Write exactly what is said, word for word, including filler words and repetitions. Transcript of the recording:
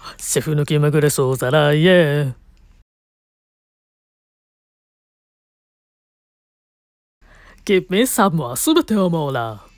シェフ抜きまぐれ総ざらいへ。Give me some more すべてを網羅。